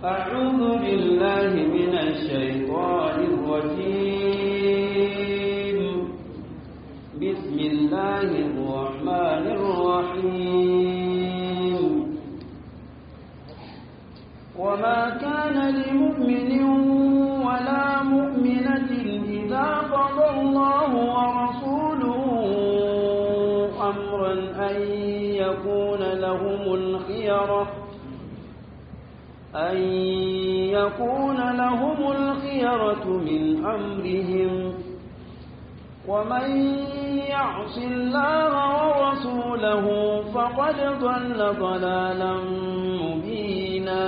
أعوذ بالله من الشيطان الرجيم. بسم الله الرحمن الرحيم. وما كان لمؤمن ولا مؤمنة إذا قضى الله ورسوله أمرا أن يكون لهم الخيرة من أمرهم ومن يعص الله ورسوله فقد ضل ضلالا مبينا.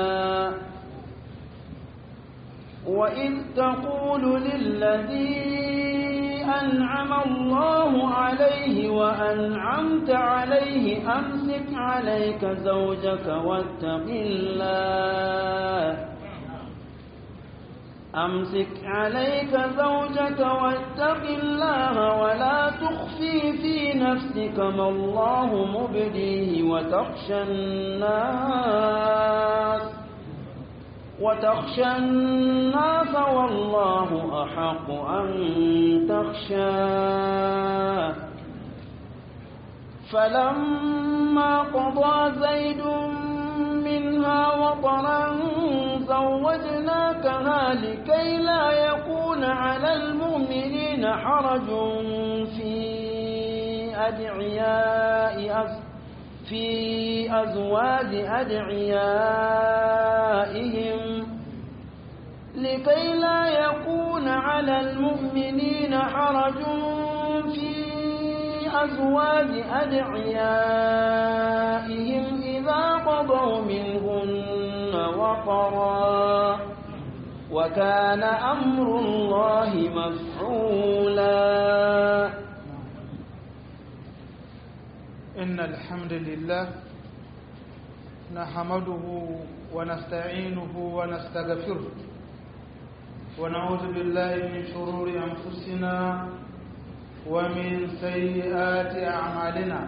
وإذ تقول للذي أنعم الله عليه وأنعمت عليه أمسك عليك زوجك واتق الله ولا تخفي في نفسك ما الله مبديه وتخشى الناس والله أحق أن تخشاه. فلما قضى زيد منها وطرا زوجناكها لكي لا يكون على المؤمنين حرج في أزواج أدعيائهم إذا قضوا منهن وطرا وكان أمر الله مفعولا. إن الحمد لله نحمده ونستعينه ونستغفره ونعوذ بالله من شرور أنفسنا ومن سيئات أعمالنا.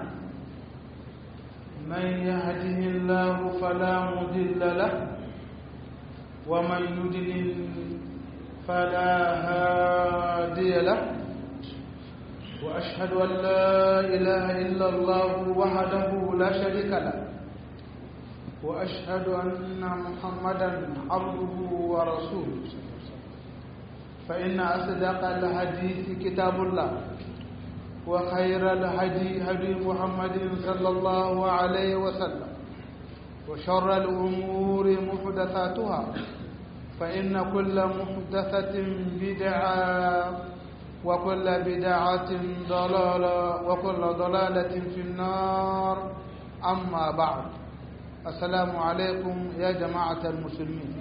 من يهده الله فلا مضل له ومن يضلل فلا هادي له. وأشهد أن لا إله إلا الله وحده لا شريك له وأشهد أن محمدا عبده ورسوله. فإن أصدق الحديث كتاب الله وخير الهدي هدي محمد صلى الله عليه وسلم وشر الأمور محدثاتها فإن كل محدثة بدعة وكل بدعة ضلالة وكل ضلالة في النار. أما بعد. السلام عليكم يا جماعة المسلمين.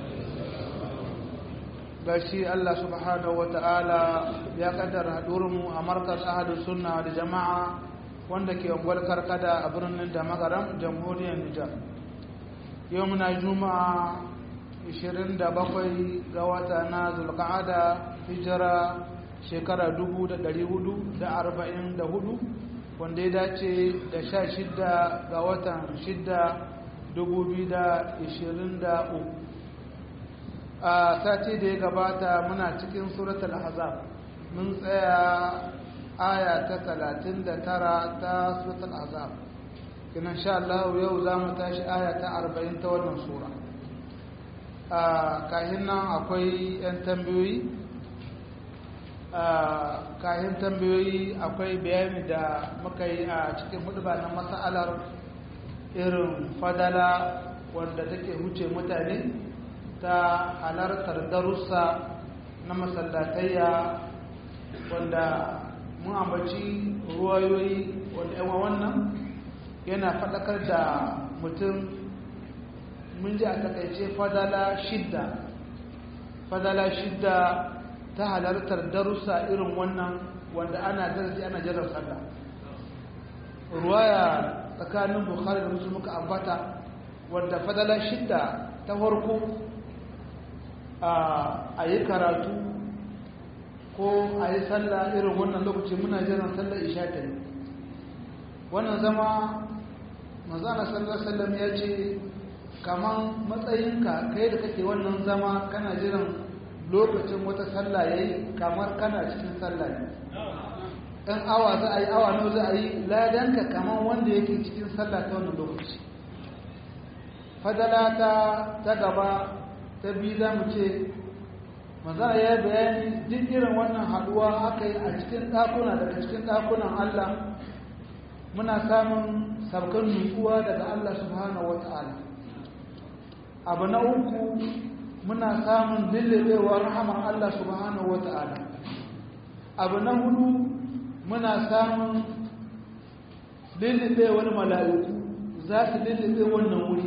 gashi Allah subhanahu wata'ala ya kaddara hadurinmu a markaz ahlus sunna da jama'a wanda ke ungwar karkada a birnin da magaram jamhuriyar Nijar. Yau muna juma'a 27 ga wata na Zulqa'ada hijira shekara 1444 wanda ya dace da 16 ga watan 6 2023. a sati da ya gabata muna cikin suratul ahzab mun tsaya aya ta 39 ta suratul ahzab. insha Allah yau za mu tashi aya ta 40 ta wannan sura. kahin nan akwai yan tambayoyi akwai bayani da muka yi a cikin huduba na mas'alar irin fadala wanda take huce mutane ta halartar darussa na masallatayya wanda mun ambaci ruwayoyi wanda yawan wannan yana faɗakar da mutum. mun ji a takaice fadala shidda ta halartar darussa irin wannan wanda ana darasi ana jiran sallah. ruwaya tsakanin Bukhari da Muslim muka ambata wanda fadala shidda ta farko a yi karatu ko a yi sallah irin wannan lokaci muna jiran sallar isha ta ne. wannan zama manzana sallallahu alaihi wasallam ya ce kaman matsayinka kai da kake wannan zama kana jiran lokacin wata sallah yayi kamar kana cikin sallah ne dan awa za a yi awa nawa za a yi ladanka kaman wanda yake cikin sallah ta wannan lokaci fadala ta gaba ta biyu za mu ce manzara ya bayani duk irin wannan haduwa aka yi a cikin ɗakuna daga cikin ɗakunan Allah muna samun sabkan nutsuwa daga Allah subhanahu wa ta'ala abu na uku muna samun lillebewar rahamar Allah subhanahu wa ta'ala abu na hudu muna samun lillebewar mala'iku za su lillebe wannan wuri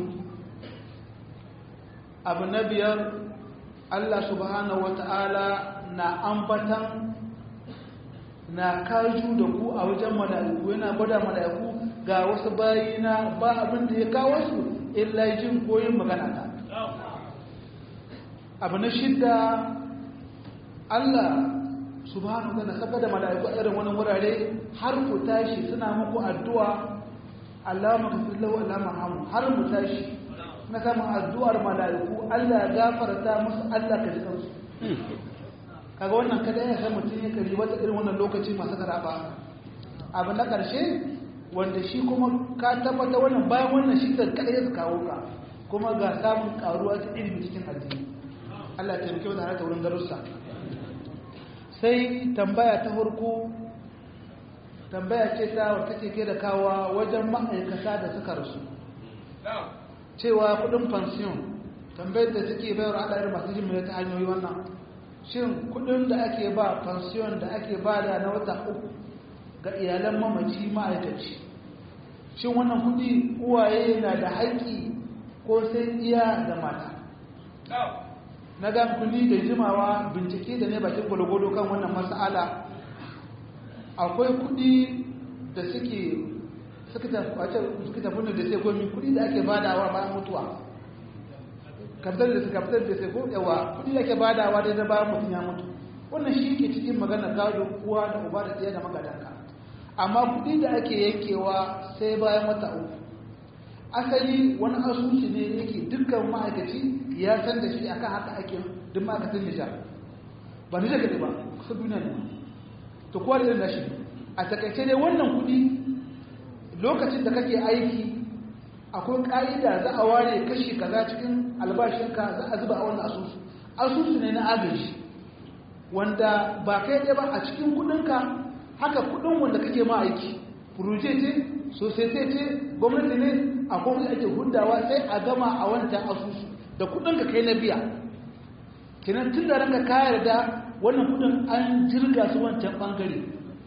abu na biyar Allah subhanahu wa ta'ala na ambatan na kaju da ku a wajen mala'iku yana gwada mala'iku ga wasu bayina ba abin da ya kawo su illa jin koyin magana ta abu na shidda Allah subhanahu wa ta'ala saka da mala'iku a irin wani wurare har ku tashi suna muku addu'a Allah magfir lahu Allah marhamu har mu tashi na samun addu'ar mala'iku Allah ya gafarta musu Allah ka ji kansu kaga wannan kada ya san mutum ya kari wata irin wannan lokaci masu karaba abu na ƙarshe wanda shi kuma ka tabbata wannan bayan wannan shi da kada ya kawo ka kuma ga samun karuwa ta ilimi cikin addini Allah ya taimake mu da wurin darussa sai tambaya ta farko tambaya ce ta wata take da kawa wajen ma'aikata da suka rasu cewa kudin pension tambayar da suke bayar Allah irin masu jin ta hanyoyi wannan shin kudin da ake ba pension da ake ba da na wata uku ga iyalan mamaci ma'aikaci shin wannan kudi uwaye na da haƙƙi ko sai iya da mata na ga kudi da jimawa bincike da ne bakin gwalgwado kan wannan mas'ala akwai kudi da suka tafi da sai gomi kudi da ake badawa bayan mutuwa kaftar da sai ko yawa kudi da ake badawa da bayan mutum ya mutu wannan shi ke cikin magana gado uwa da uba da tsaye da magadanka amma kudi da ake yankewa sai bayan wata uku asali wani asusu ne yake dukkan ma'aikaci ya san da shi akan haka ake duk ma'aikatan nijar ba nijar kaɗai ba kusa duniya ne to kowa da irin nashi a takaice dai wannan kudi lokacin da kake aiki akwai ƙa'ida za a ware kashi kaza cikin albashinka za a zuba a wannan asusu ne na agaji wanda ba kai ɗaya ba a cikin kudinka haka kudin wanda kake ma aiki furuje ce sosai ce gwamnati ne a gwamnati ake hudawa sai a gama a wancan asusu da kudinka kai na biya kenan tun da ranka ka yarda wannan kudin an jirga su wancan bangare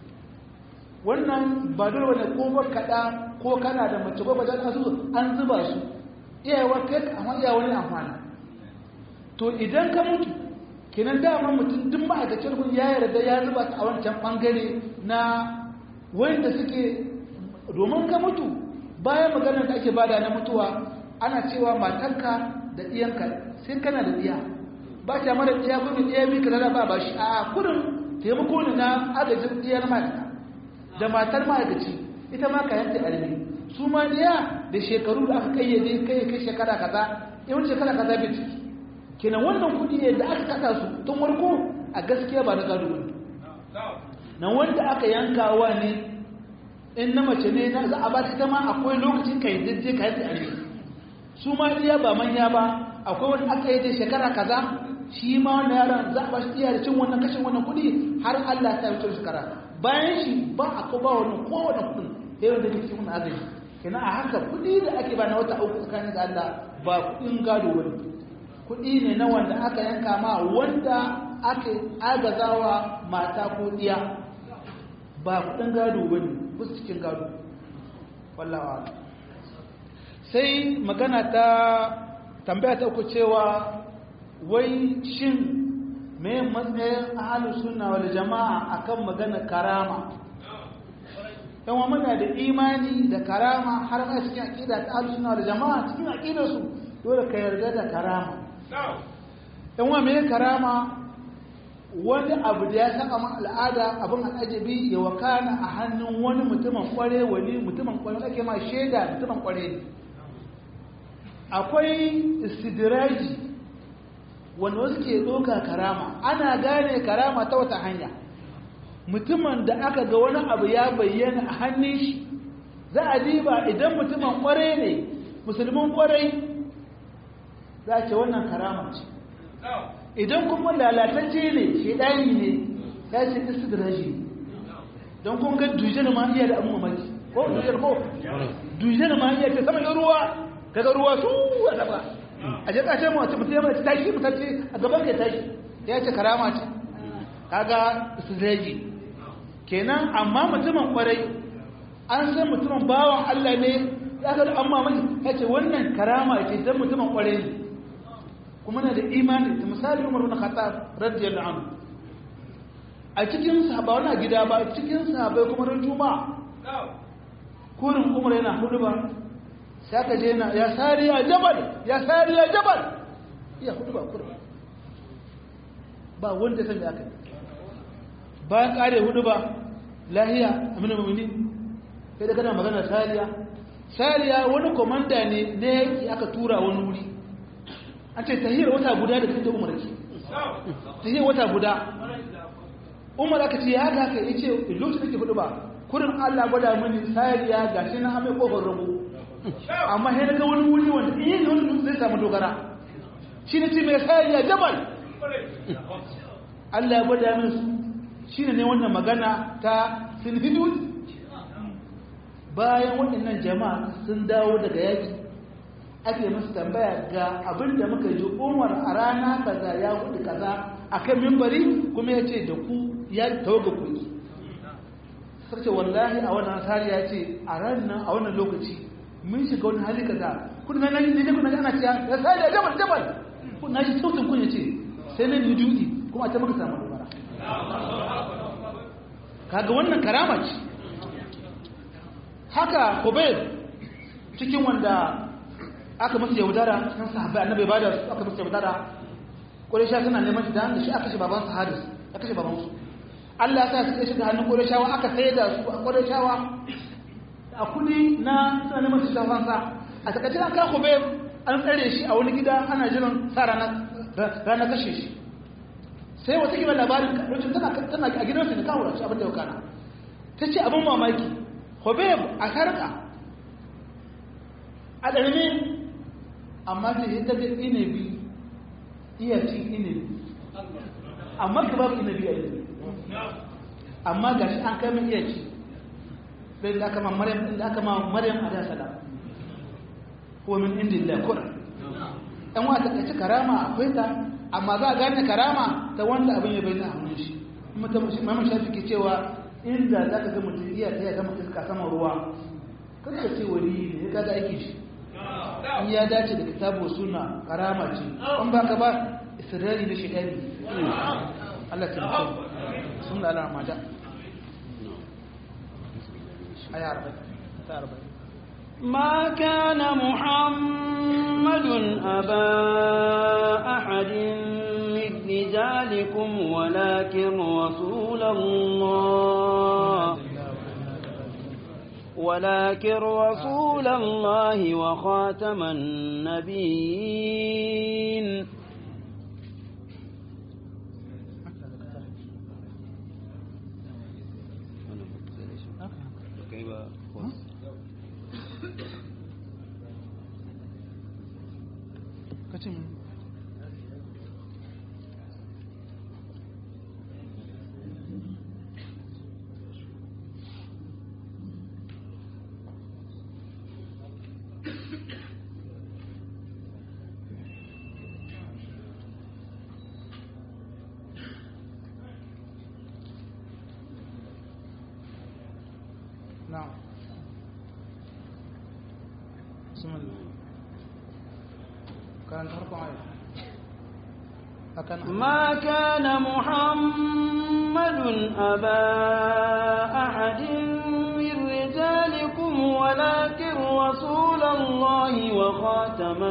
wannan ba dole wani ko kaɗa ko kana da mace ko bajan asusu an zuba su iyawa kai amma iya wani amfani to idan ka mutu kenan dama mutum duk ma'aikacin kun ya yarda ya zuba su a wancan bangare na wanda suke domin ka mutu bayan maganar da ake bada na mutuwa ana cewa matarka da ɗiyanka sai kana da ɗiya ba ta mara ɗiya ko mai ɗiya bi ka zara ba shi a kudin taimako ne na agajin ɗiyar mata da matar ma'aikaci ita ma ka yanke alimi su ma ɗiya da shekaru da aka kayyade kai shekara kaza yawan shekara kaza bai ciki kenan wannan kudi ne da aka kasa su tun warko a gaskiya ba na gado wani nan wanda aka yankawa ne in na mace ne za a ba ta ma akwai lokacin kayyadajje ka yanke alimi su ma ɗiya ba manya ba akwai wani aka yi shekara kaza shi ma wani yaran za a ba shi iya da cin wannan kashin wannan kudi har Allah ta wuce shekara bayan shi ba a ko ba wani kowane kudin sai wanda ke cikin agaji kenan a haka kudi da ake ba na wata uku tsakanin da Allah ba kudin gado wani kudi ne na wanda aka yanka ma wanda aka agazawa mata ko diya ba kudin gado wani ba su cikin gado wallawa sai magana ta tambaya ta uku cewa wai shin me matsayin ahlus sunna wal jama'a akan magana karama yawan muna da imani da karama har ma cikin aqida ta ahlus sunna wal jama'a cikin aqidar su dole ka yarda da karama yawan me karama wani abu da ya saka ma al'ada abin al'ajabi ya wakana a hannun wani mutumin kware wani mutumin kware ake ma sheda mutumin kware ne akwai istidraji wanda wasu ke doka karama ana gane karama ta wata hanya mutumin da aka ga wani abu ya bayyana a hannun shi za a diba idan mutumin kwarai ne musulmin kwarai za a ce wannan karama ce idan kuma lalatacce ne shaidani ne ya ce istidraji don kun ga dujjal ma iya da amma maki ko dujjal ma iya ce sama ruwa kaga ruwa su a gaba a je kashe mu mutum ya mai tashi mutacce a gaban ka tashi ya ce karama ce kaga istidraji kenan amma mutumin kwarai an san mutumin bawan Allah ne ya ga amma mai ya ce wannan karama ce dan mutumin kwarai ne kuma na da imani misali Umar bin Khattab radiyallahu anhu a cikin sahaba wani gida ba cikin sahabai kuma ran juma'a kurin Umar yana huduba sai ka je na ya sariya jabal ya huduba kurin ba wanda san da aka bayan kare huduba lahiya amina mu'mini sai da kana magana sariya wani komanda ne yaki aka tura wani wuri an ce tahiyar wata guda da kanta Umar ce tahiyar wata guda Umar aka ce ya haka ya ce lokacin da ke hudu ba kurin Allah gwada mini sariya ga shi na amai kofar rago amma sai daga wani wuri wanda in yi wani zai samu dogara shi ne ce mai sariya jabal Allah ya gwada mini shi ne wannan magana ta sinhidu bayan waɗannan jama'a sun dawo daga yaki ake musu tambaya ga abin da muka ji Umar a rana kaza ya hudu kaza akan mimbari kuma ya ce da ku ya tawaga ku sarce wallahi a wannan sari ya ce a ranar a wannan lokaci mun shiga wani hali kaza kuna nan ne kuna ana cewa ya sari ya jabal kuna ji sautin kun yace sai nan ni dudi kuma a ta muka samu dubara kaga wannan karama ce haka Kubayr cikin wanda aka masa yaudara cikin sahabbai annabi ba da aka masa yaudara Qurayshawa suna neman shi da shi aka shi baban sa Haris aka shi baban su Allah ya sa su shiga hannun Qurayshawa aka sayar da su a Qurayshawa a kudi na suna neman shi da fansa a takaice an ka Khubayb an tsare shi a wani gida ana jiran sa rana kashe shi sai wata kiba labarin lokacin tana a gidansa da kawo shi abin da ya kana tace abin mamaki Khubayb a sarka a darme amma sai ya tafi inabi iya cin inabi amma ka babu inabi a inabi amma ga shi an kai min iya ci sai da aka ma maryam a da salam ko min indillah qur'an dan wata kace karama akwai ta amma za a gane karama ta wanda abin ya bayyana a hannun shi mutum Imam Shafi ke cewa inda zaka ga mutum iya ta ga mutum ka sama ruwa kada ce wali ne kaga aiki shi in ya dace da kitabu sunna karama ce in baka ba israri da shaytani Allah ta mutu sunna Allah ramada aya 40 ما كان محمد أبا أحد من رجالكم ولكن رسول الله وخاتم النبيين نعم بسم الله كان أربعة ما كان محمد أبا أحد من رجالكم ولكن رسول الله وخاتم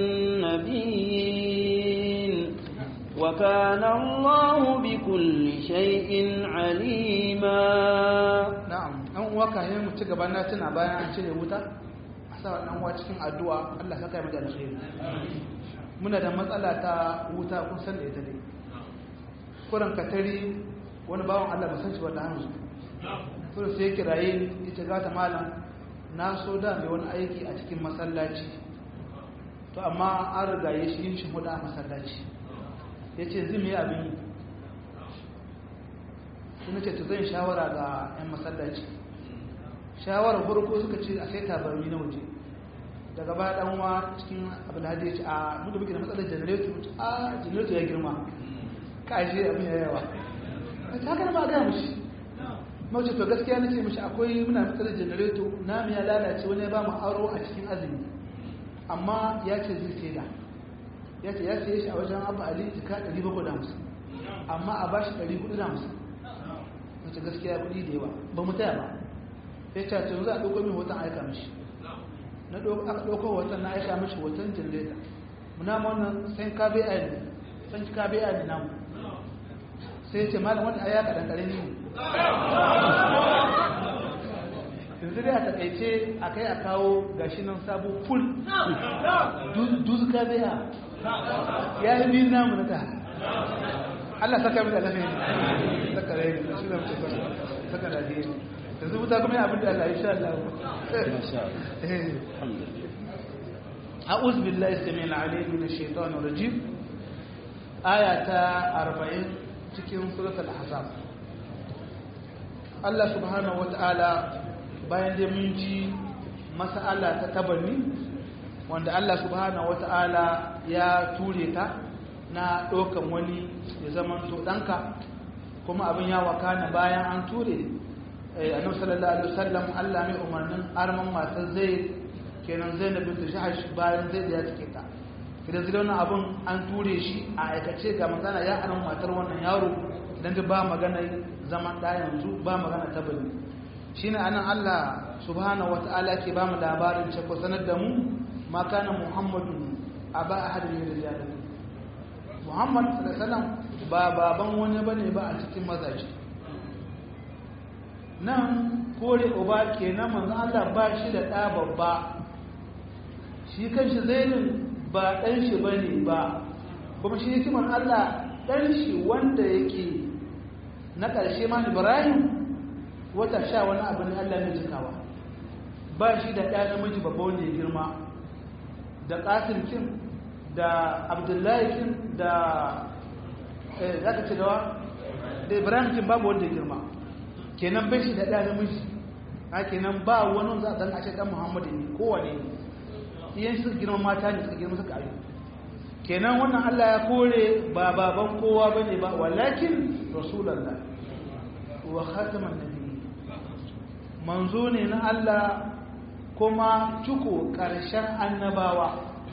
النبيين وكان الله بكل شيء عليما. نعم an waka yin mu ci gaba na tuna bayan an cire wuta sa dan uwa cikin addu'a Allah saka ya mada alheri muna da matsala ta wuta kun san da ita dai kuran katari wani bawan Allah ba san shi wanda hanzu to sai kiraye ita ga ta malam na so da mai wani aiki a cikin masallaci to amma an riga ya shi huda a masallaci yace zai mai abin kuma ce to zan shawara ga 'yan masallaci shawarar farko suka ce a sai tabarmi na waje daga baya dan uwa cikin abin hadi ya ce a mu da muke da matsalar generator a generator ya girma kaje abin ya yawa ta kana ba ga mushi mace to gaskiya nace mishi akwai muna matsalar generator na mu ya lalace wani ya ba mu aro a cikin azumi amma ya ce zai saida ya ce ya saye shi a wajen Abu Ali jika 750 amma a bashi 450 mace gaskiya kudi da yawa ba mu taya ba ya ce to za a dauko min hoton aika mishi na aka dauko hoton na aika mishi hoton generator muna ma wannan sai ka bai ayi san ka bai ayi namu sai ce malam wanda aya ka dan kare ni yanzu dai a takaice akai a kawo gashi nan sabo full duzu ka bai ya yi bin namu na ta Allah saka mu da lafiya saka rai da shi da mutum saka da dai yanzu wuta kuma ya abin da Allah insha Allah a'udhu billahi samil alim minash shaitanir rajim ayata 40 cikin suratul ahzab Allah subhanahu wataala bayan da mun ji mas'ala ta tabanni wanda Allah subhanahu wataala ya ture ta na dokan wani ya zaman to danka kuma abin ya wakana bayan an ture annabi sallallahu alaihi wasallam Allah mai umarnin arman matar Zaid kenan Zainab bint Jahsh bayan Zaid ya take ta kidan zai wannan abun an ture shi a aikace ga magana ya arman matar wannan yaro dan da ba magana zaman da yanzu ba magana ta bane shine anan Allah subhanahu wataala ke ba mu labarin ce ko sanar da mu ma kana Muhammadun aba ahadin min rijalikum Muhammad sallallahu alaihi wasallam ba baban wani bane ba a cikin mazaji nan kore uba kenan manzo Allah ba shi da ɗa babba shi kanshi Zainun ba ɗan shi bane ba kuma shi hikimar Allah ɗan shi wanda yake na ƙarshe ma Ibrahim wata sha wani abu ne Allah ne cikawa ba shi da ɗa namiji babba wanda ya girma da Qasim kin da Abdullahi kin da zaka ce da Ibrahim kin babu wanda ya girma kenan bai shi da ɗa namiji a kenan ba wani za a ɗan ashe ɗan Muhammadu ne kowane ne iyan suka girma mata ne suka girma suka ayu kenan wannan Allah ya kore ba baban kowa ba ne ba walakin rasulallah wa khataman nabi manzo ne na Allah kuma ciko ƙarshen annabawa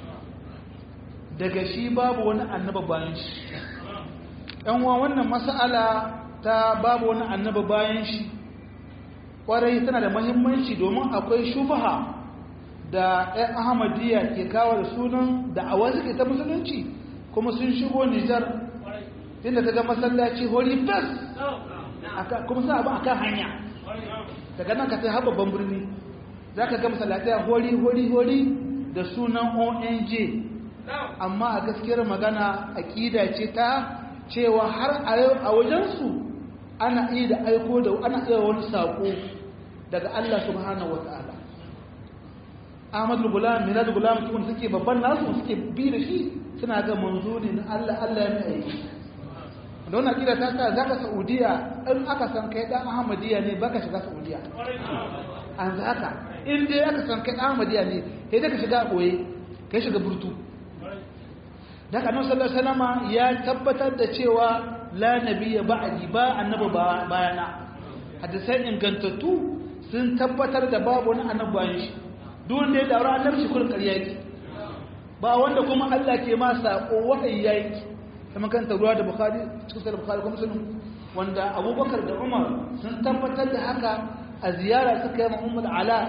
daga shi babu wani annaba bayan shi ɗan wa wannan mas'ala ta babu wani annaba bayan shi kwarai tana da mahimmanci domin akwai shubha da ɗan ahmadiyya ke kawo da sunan da a wasu ke ta musulunci kuma sun shigo nijar inda ta ga masallaci hori fes kuma suna abin akan hanya daga nan ka sai har babban birni za ka ga masallatai hori da sunan ong amma a gaskiyar magana aƙida ce ta cewa har a wajensu ana iya da aiko da ana iya wani saƙo daga Allah subhanahu wata'ala Ahmadu Gulam Minad Gulam kuma suke babban nasu suke bi da shi suna ga manzo ne na Allah ya mai aiki da wannan kira ta sa zaka Saudiya in aka san kai dan Ahmadiyya ne baka shiga Saudiya an zaka in dai aka san kai dan Ahmadiyya ne sai da ka shiga boye kai shiga burtu da Annabi sallallahu alaihi wasallam ya tabbatar da cewa la nabiyya ba'di ba annabi bayana hadisai ingantattu sun tabbatar da babu wani annabi bayan shi duk wanda ya daura annabi shi kullun ƙarya yake ba wanda kuma Allah ke ma sako wahayi yake kamar kan ruwa da Bukhari cikin sahih Bukhari kuma Muslim wanda Abubakar da Umar sun tabbatar da haka a ziyara suka yi Ummu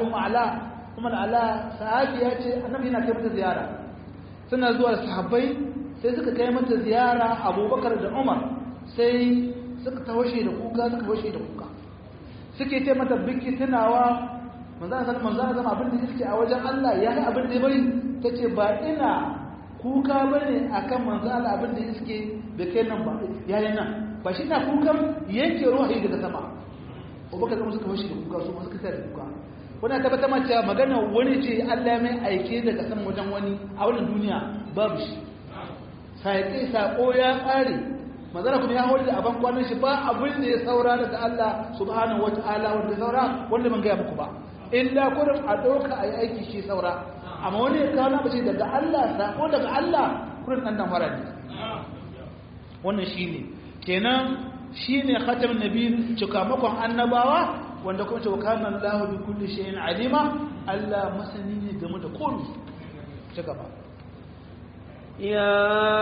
Ala sahabiya ce annabi yana kai mata ziyara suna zuwa sahabbai sai suka kai mata ziyara Abubakar da Umar sai suka tawashe da kuka suke ce mata biki tunawa manzo zama abin da yake a wajen Allah ya yi abin da ya bari tace ba ina kuka bane akan manzo Allah abin da yake da kai nan ba yayin nan ba shi ina kukan yanke ruhi daga sama Abubakar kuma suka fashi da kuka su suka tare kuka wannan tabbata ma cewa magana wani ce Allah mai aike daga sama wajen wani a wannan duniya babu shi sai kai sako ya kare manzara kuma ya hawar da aban kwanan shi ba abin da ya saura daga Allah subhanahu wataala wanda saura wanda ban ga muku ba illa kurin a doka ayi aiki shi saura amma wani ya kawo na bace daga Allah sako daga Allah kurin dan fara ne wannan shine kenan shine khatamin nabi cikamakon annabawa wanda kuma ce kana Allahu bi kulli shay'in alima Allah masani ne game da komai ci gaba ya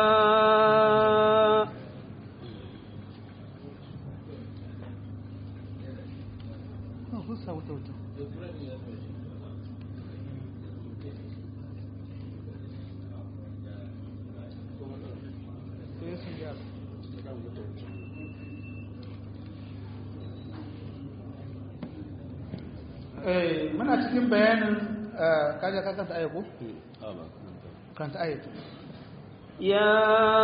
muna cikin bayanin kaje ka kanta ayatu kanta ayatu يا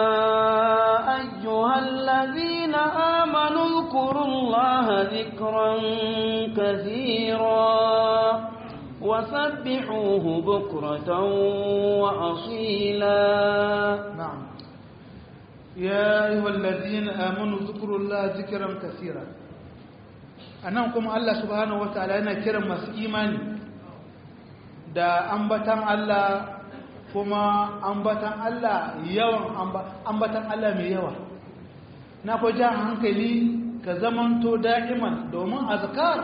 أيها الذين آمنوا اذكروا الله ذكرا كثيرا وسبحوه بكرة وأصيلا نعم يا أيها الذين آمنوا اذكروا الله ذكرا كثيرا أنكم الله سبحانه وتعالى أنا كرم مسئيماني da ambatan Allah kuma ambatan Allah yawan ambatan Allah mai yawa na ko ja hankali ka zamanto da'iman domin azkar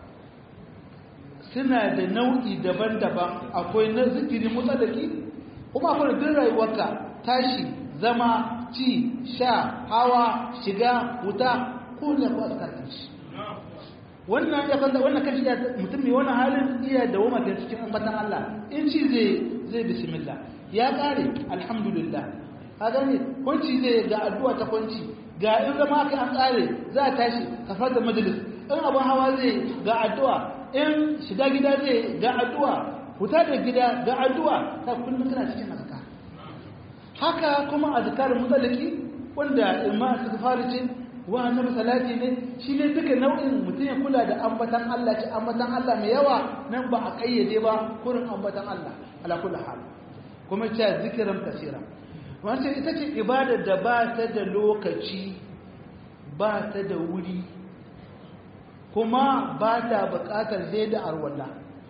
suna da nau'i daban-daban akwai na zikiri mutsalaki kuma akwai da rayuwarka tashi zama ci sha hawa shiga wuta ko ne ko azkar shi wannan ya kanta wannan kashi ya mutum mai wannan halin iya da wama da cikin ambatan Allah in ci zai bismillah ya kare alhamdulillah kaga ne kunci zai ga addu'a ta kunci ga in zama kai an kare za ta tashi kafar da majalis in abun hawa zai ga addu'a in shiga gida zai ga addu'a huta da gida ga addu'a ta kullum kana cikin azkar haka kuma azkarin mutallaki wanda imma istighfar ce wa annabi salati ne shi ne duka nau'in mutum ya kula da ambatan Allah ce ambatan Allah mai yawa nan ba a kayyade ba kurin ambatan Allah ala kulli hal kuma ce zikiran kasira wannan ita ce ibada da ba ta da lokaci ba ta da wuri kuma ba ta buƙatar sai da arwalla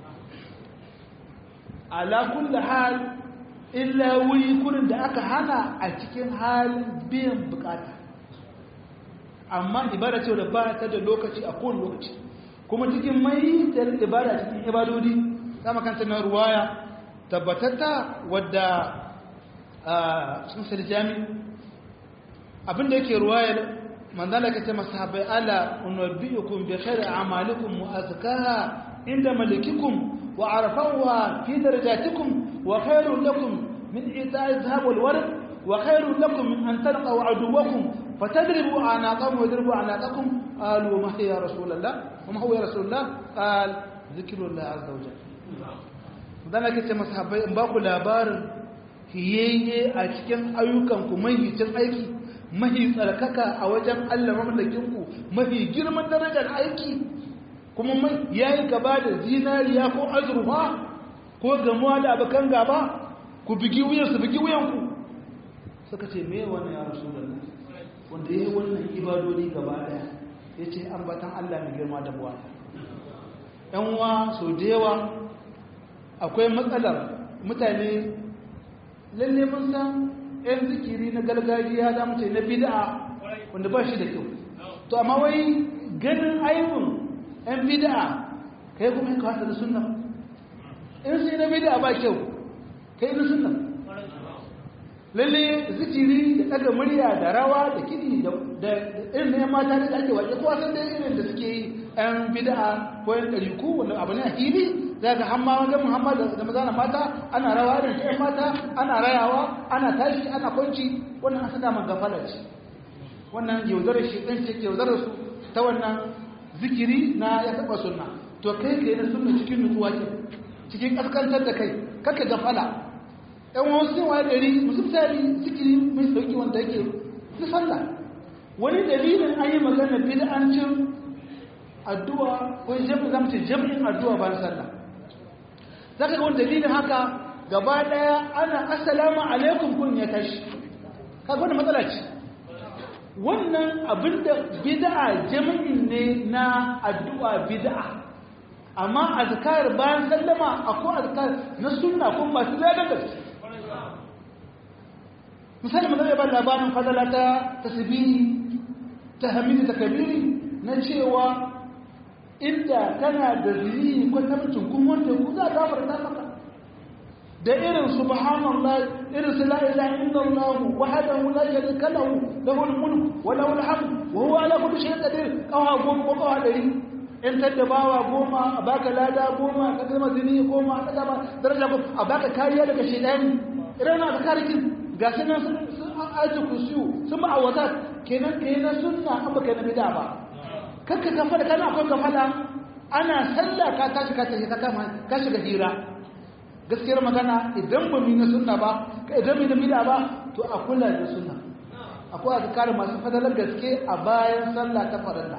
ala kulli hal illa wuri kurin da aka hana a cikin halin biyan bukata amma ibada ce da ba ta da lokaci a kowane lokaci kuma cikin mai da ibada cikin ibadodi sama kanta na ruwaya tabbatatta wadda sun sari jami abinda yake ruwayar manzala ka ce masahabai ala unabiyukum bi khairi a'malikum wa azkaha inda malikikum wa arafawa fi darajatikum wa khairun lakum min ita'i dhahab wal warq wa khairun lakum min an talqaw aduwakum فتدربوا أعناقهم ويضربوا أعناقكم قالوا وما هي يا رسول الله وما هو يا رسول الله قال ذكر الله عز وجل dan ake ce masahabai in ba ku labarin hiyayye a cikin ayyukanku mahicin aiki mahi tsarkaka a wajen Allah mamallakinku mafi girman darajar aiki kuma mai yayi gaba da zinariya ko azurfa ko gamuwa da abakan gaba ku bigi wuyan su bigi wuyanku suka ce me wannan ya rasulullah wanda ya yi wannan ibadodi gaba daya ya ce ambatan Allah mai girma da buwa ‘yanwa sau da yawa akwai matsalar mutane lalle mun san ‘yan zikiri na gargajiya za mu ce na bid'a wanda ba shi da kyau to amma wai ganin aibun ‘yan bid'a kai kuma yin kawata da sunna in sai na bid'a ba kyau kai na sunna lalle zikiri da daga murya da rawa da kidi da irin yan mata da ake waje kowa san dai irin da suke yan bid'a ko yan dariku wanda abu ne a hili zaka hamma wajen Muhammad da maza na mata ana rawa da yan mata ana rayawa ana tashi ana kwanci wannan asada man gafala ce wannan yaudarar shi ɗan ce yaudarar su ta wannan zikiri na ya taɓa sunna to kai kai na sunna cikin nutsuwa ke cikin kaskantar da kai kake gafala ɗan wasu yin wani ɗari misali zikiri mai sauki wanda yake su sallah wani dalilin an yi magana bid'ancin addu'a ko jami'in zamu ce jami'in addu'a bayan sallah zaka ga wani dalilin haka gaba daya ana assalamu alaikum kun ya tashi kaga wannan matsala ce wannan abinda bid'a jami'in ne na addu'a bid'a amma azkar bayan sallama akwai azkar na sunna kuma masu zagan gaske misali magana ba labarin fadala ta tasbihi tahmidi takbiri na cewa inda kana da zini ko tabbacin kun wanda ku za ka farta maka da irin subhanallah irin la ilaha illallah wahdahu la sharika lahu lahul mulku wa lahul hamd wa huwa ala kulli shay'in qadir kawa goma ko kawa dari in taddabawa goma a baka lada goma ka kalma zini goma ka dama daraja goma a baka kariya daga shaytani irin na zakarikin ga sunan sun aji kusiyu sun ma'awatat kenan sunna an baka na bid'a ba kanka kafa da kana akwai kafala ana sallah ka tashi ka tashi ka kama ka shiga hira gaskiyar magana idan ba mu na sunna ba idan mu na bid'a ba to a kula da sunna akwai azkar masu fadalar gaske a bayan sallah ta farilla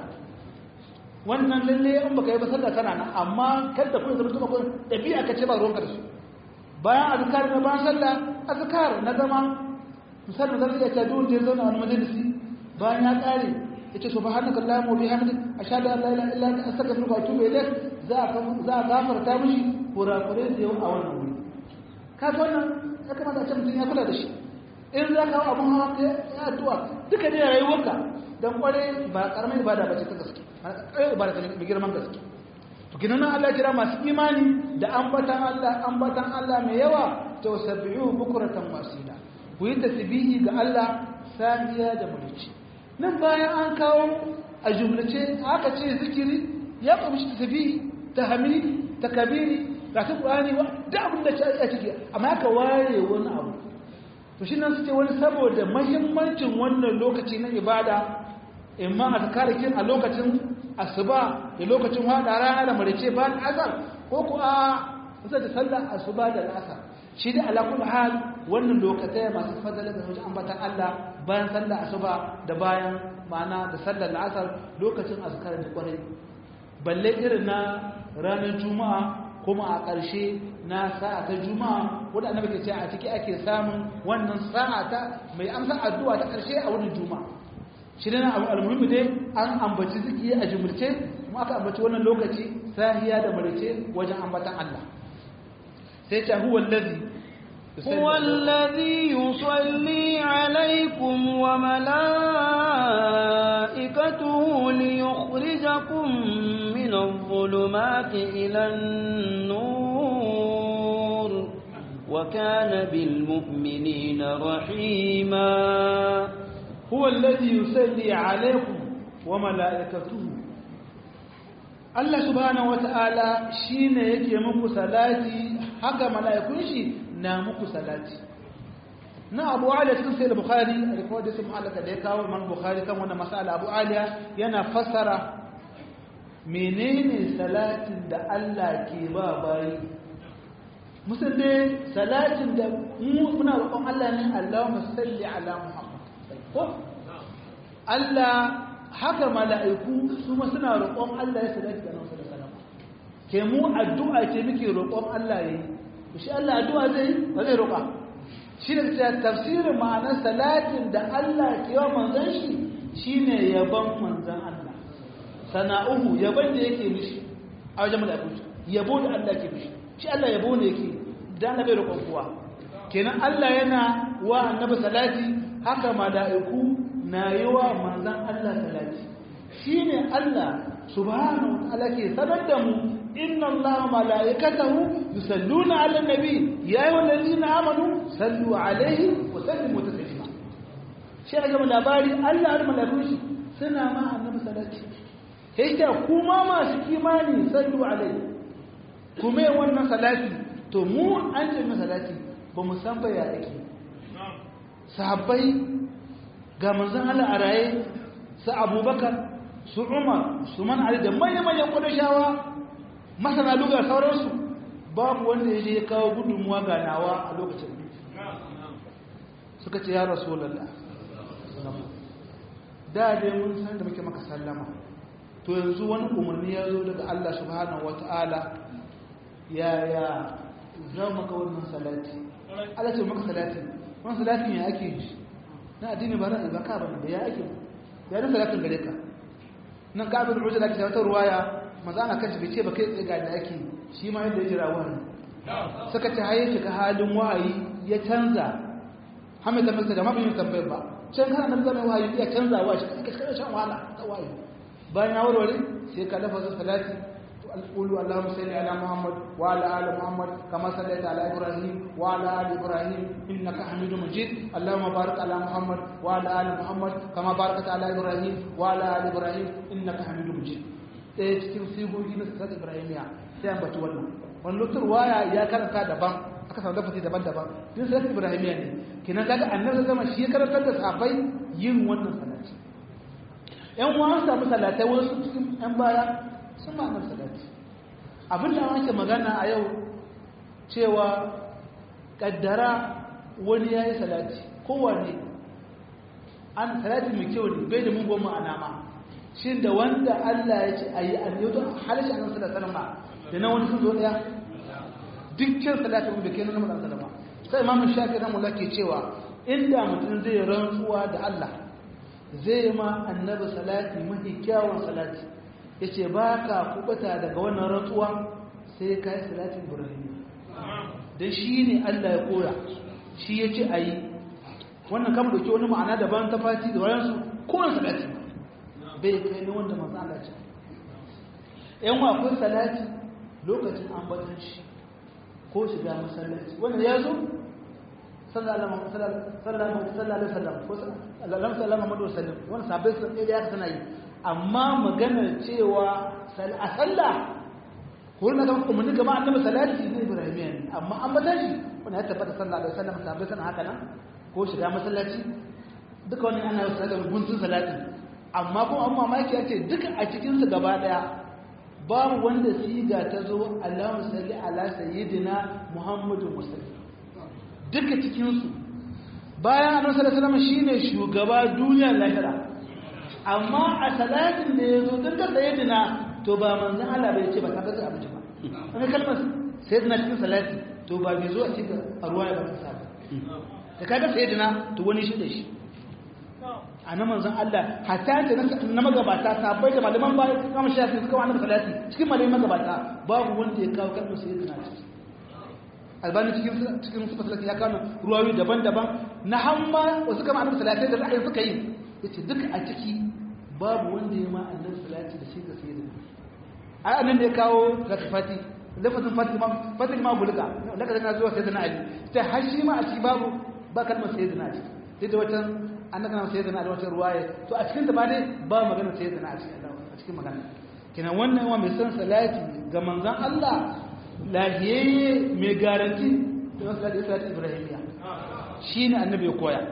wannan lalle in baka yi ba sallah tana nan amma kada ku zama tuba ko dabi'a ka ce ba ruwanka da su bayan azkar na bayan sallah azkar na zama misali zan iya cewa duk da ya zauna wani majalisi bayan ya kare yace subhanaka allahumma wa bihamdik ashhadu an la ilaha illa anta astaghfiruka wa atubu ilayk za a gafarta mishi kurakurai da yau a wannan wuri ka ga wannan ya kamata a ce mutum ya kula da shi in za ka abun hawa ka ya addu'a duka ne rayuwarka dan kware ba karamar ibada bace ta gaske ibada ta mai girman gaske to kinan Allah ya kira masu imani da ambatan Allah mai yawa tawasbihu bukratan wasila ku yi tasbihi ga Allah safiya da mulki nan bayan an kawo a jumlace aka ce zikiri ya kumshi tasbihi tahmidi takbiri ga ta Qur'ani da abin da ya ciki amma aka ware wani abu to shi nan suke wani saboda muhimmancin wannan lokaci na ibada imma azkarikin a lokacin asuba da lokacin hada rana da marice ba azar ko ku a kusa da sallar asuba da asar shi da ala kullu hal wannan lokacin masu fadala da wajen ambatan Allah bayan sallar asuba da bayan ma'ana da sallar asar lokacin azkar da kwarai balle irin na ranar juma'a kuma a ƙarshe na sa'a ta juma'a wanda annabi ke cewa a ciki ake samun wannan sa'a ta mai amsa addu'a ta ƙarshe a wurin juma'a shi ne al-muhimmi dai an ambaci zikiri a jumurce kuma aka ambaci wannan lokaci sahiya da marice wajen ambatan Allah sai ta huwa allazi yusalli alaikum wa malaikatuhu liyukhrijakum min adh-dhulumati ila an-nur wa kana bil mu'minina rahima huwa alladhi yusalli alaykum wa malaikatuhu Allah subhanahu wata'ala shine yake muku salati haka malaikun shi na muku salati na Abu Ali cikin Sahih Bukhari riwaya da Mu'allaka da ya kawo Imam Bukhari kan wannan mas'ala Abu Ali yana fassara menene salatin da Allah ke ba bayi musulmi salatin da muna roƙon Allah ne Allahumma salli ala Muhammad ko Allah haka mala'iku su ma suna roƙon Allah ya salati da Annabi sallallahu alaihi wasallam ke mu addu'a ce muke roƙon Allah yayi shi Allah addu'a zai ba zai roƙa shi ne tafsirin ma'anar salatin da Allah ke wa manzon shi shine yaban manzon Allah sana'uhu yaban da yake mishi a wajen mala'iku yabo da Allah ke mishi shi Allah yabo ne yake da Annabi roƙon kowa kenan Allah yana wa Annabi salati haka mala'iku na yi wa manzan Allah salati shi ne Allah subhanahu wa ta'ala ke sanar da mu inna Allah mala'ikatahu yusalluna 'alan nabi ya ayyuhallazina amanu sallu 'alaihi wa sallimu taslima shi ga labari Allah da mala'ikun shi suna ma annabi salati sai ta kuma masu kimani sallu 'alaihi kuma wannan salati to mu an ce mu salati ba mu san ba ya yake sahabbai ga manzon Allah a raye su Abubakar su Umar su Man Ali da manyan kudashawa masana lugar sauransu babu wanda ya je ya kawo gudunmuwa ganawa a lokacin suka ce ya rasulallah da dai mun san da muke maka sallama to yanzu wani umarni ya zo daga Allah subhanahu wata'ala ya za mu ga wannan salati Allah ce maka salati wannan salati ne ake yi na addini ba ran zaka ba ne ya ake ya da salatin gare ka nan ka abin ujra da wata ruwaya manzo ana kashi bai ce ba kai tsaye ga da ake shi ma yadda ya jira wani suka ce haye shiga halin wahayi ya canza hamida masa da mabin tambayar ba can kana nan zama wahayi ya canza wa shi kaskar shan wahala ta wahayi bayan ya warware sai ka lafa salati qulu allahumma salli ala muhammad wa ala ali muhammad kama sallaita ala ibrahim wa ala ali ibrahim innaka hamidum majid allahumma barik ala muhammad wa ala ali muhammad kama barakta ala ibrahim wa ala ali ibrahim innaka hamidum majid sai cikin sigogi na salati ibrahimiya sai an batu wannan lokacin waya ya karanta daban aka samu lafasi daban-daban din salati ibrahimiya ne kinan kaga annabi zama shi ya karantar da sahabbai yin wannan salati yan uwan samu salatai wasu cikin yan baya sun ma annabi salati abin da ake magana a yau cewa kaddara wani yayi salati kowanne an salati mai kyau ne bai da mugun ma'ana ma shin da wanda Allah ya ce ayi annabi halishi annabi sallallahu alaihi wasallam da na wani sun zo daya dukkan salatin da ke nuna madan sallama sai imamu shafi rahimahullah ke cewa inda mutum zai rantsuwa da Allah zai ma annabi salati mafi kyawun salati yace baka kubuta daga wannan rantsuwa sai kai salatin ibrahim dan shine Allah ya koya shi yace ayi wannan kan dauke wani ma'ana daban ta fati da wayansu kowa salati bai kai ne wanda manzo Allah ce yan wa akwai salati lokacin ambatan shi ko shiga masallaci wanda ya zo sallallahu alaihi wasallam ko sallallahu alaihi wasallam wannan sabai sun da ya sana yi amma maganar cewa a sallah ko na ga kuma ni gaba annabi salati ne ibrahimiya ne amma an bata shi wannan ya tabbata sallallahu alaihi wasallam sabai sun haka nan ko shiga masallaci duka wannan ana yin sallar guntun salati amma kuma amma maki yace duka a cikin su gaba daya babu wanda siga ta zo Allahumma salli ala sayyidina Muhammadin musalli duka cikin su bayan Annabi sallallahu alaihi wasallam shine shugaba duniya lahira amma a salatin da yazo duka sayyidina to ba manzon Allah bai ce ba ka ga abin ba wannan kalmar sayyidina cikin salati to ba bai zo a cikin arwaya ba ta saba da kaga sayyidina to wani shi da shi a na manzan Allah hatta da na magabata sabai da malaman bayan kama shafi suka wani salati cikin malaman magabata babu wanda ya kawo kalmar sai yana ciki albani cikin sufa salati ya kawo ruwayoyi daban-daban na hamma wasu kama annabi salati da ra'ayi suka yi yace duk a ciki babu wanda ya ma annabi salati da shi ga sayyidina ai annan da ya kawo zakati lafazin fatima ma bulga da kaza na zuwa sayyidina ali ta hashi ma a ciki babu ba kalmar sayyidina a ciki sai da wata annaka nan sayyidina da wata ruwaya to a cikin ta ba dai ba magana sayyidina a cikin magana kina wannan wa mai san salati ga manzon Allah lahiyayye mai garanti da salati ibrahimiya shine annabi ya koya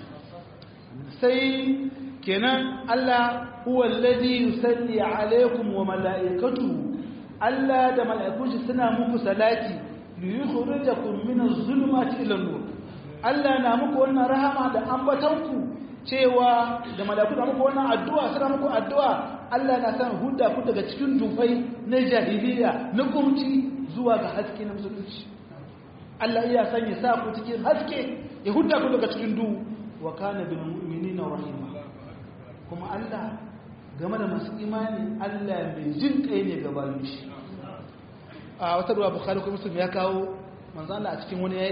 sai kenan Allah huwa alladhi yusalli alaikum wa malaikatuhu Allah da mala'ikunsa suna muku salati liyukhrijakum min az-zulumati ila an-nur Allah na muku wannan rahama da ambatanku cewa da mala'iku da muku wannan addu'a suna muku addu'a Allah na san hudda ku daga cikin dufai na jahiliya na kumci zuwa ga haske na musulunci Allah iya san ya sa ku cikin haske ya hudda ku daga cikin duhu wa kana bil mu'minina rahima kuma Allah game da masu imani Allah mai jin kai ne ga bayin shi a wata ruwa Bukhari ko Muslim ya kawo manzo Allah a cikin wani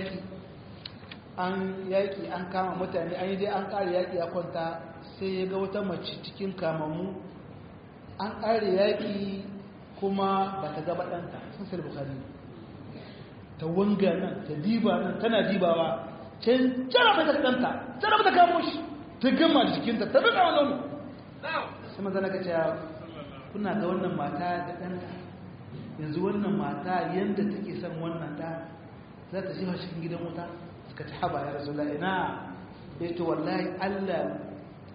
yaki an kama mutane an yi dai an kare yaki ya kwanta sai ya ga wata mace cikin kamamu an kare yaki kuma ba ta gaba ɗanta sun sai Bukhari ta wanga nan ta diba nan tana dibawa can jaraba ta ɗanta jaraba ta kamo shi ta gama jikinta ta rika wani sai maza na kace kuna ga wannan mata da ɗanta yanzu wannan mata yadda take son wannan ɗa za ta shewa cikin gidan wuta suka ta haba ya rasu ina ya to wallahi Allah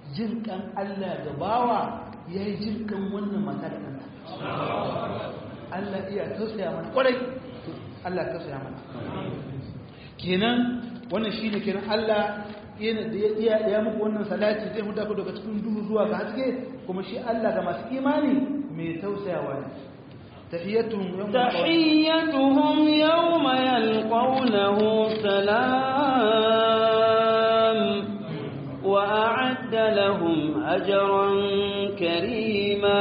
jinkan Allah da bawa ya yi jinkan wannan mata da ɗanta Allah iya tausaya mana kwarai Allah tausaya mana kenan wannan shine kenan Allah yana da ya muku wannan salati zai huda ku daga cikin duhu zuwa ga haske kuma shi Allah ga masu imani mai tausayawa ne تحيتهم يوم يلقونه سلام وأعد لهم أجرا كريما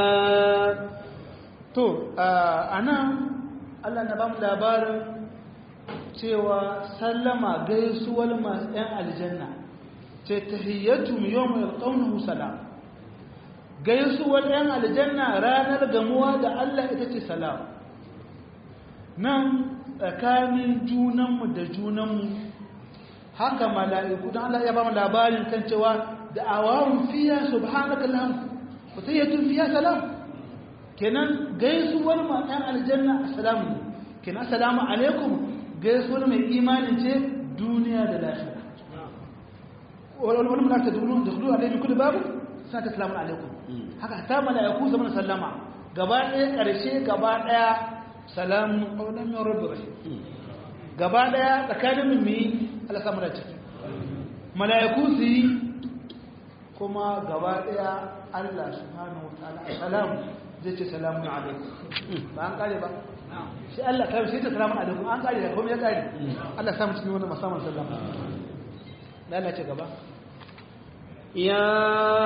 أنا Allah na bamu labarin cewa sallama gaisuwar masu ‘yan aljanna ce tahiyyatum yawma yalqawnahu salam gaisuwar ‘yan aljanna ranar gamuwa da Allah ita ce salam nan tsakanin junanmu da junanmu haka mala'iku don Allah ya ba mu labarin kan cewa da awawun fiya subhanaka lahum wa tahiyyatun fiya salam kenan gaisuwar ma ‘yan aljanna assalamu kenan assalamu alaikum gaisuwar mai imanin ce duniya da lafiya wani mulaka da kudu a laifin kudu babu sa ta salamun alaikum haka ta mala'iku zaman sallama gaba ɗaya ƙarshe gaba ɗaya salamun ƙaunar mai rabbi rahim gaba ɗaya tsakanin mimmi Allah samu da ciki mala'iku su yi kuma gaba ɗaya Allah subhanahu wa ta'ala salamu zai ce salamun alaikum ba an kare ba shi Allah kai sai ta salamun alaikum an kare da kuma ya kare Allah samu cikin wannan musamman sallama lalace gaba يا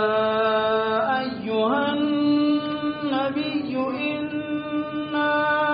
أيها النبي إنا